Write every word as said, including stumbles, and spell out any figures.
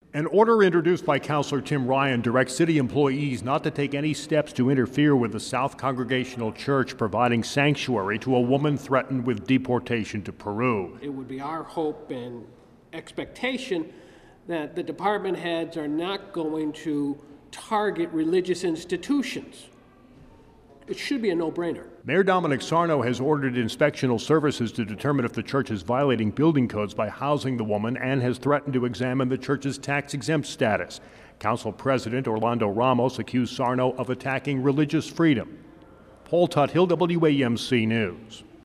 An order introduced by Councilor Tim Ryan directs city employees not to take any steps to interfere with the South Congregational Church providing sanctuary to a woman threatened with deportation to Peru. It would be our hope and expectation that the department heads are not going to target religious institutions. It should be a no-brainer. Mayor Dominic Sarno has ordered inspectional services to determine if the church is violating building codes by housing the woman and has threatened to examine the church's tax-exempt status. Council President Orlando Ramos accused Sarno of attacking religious freedom. Paul Tuthill, W A M C News.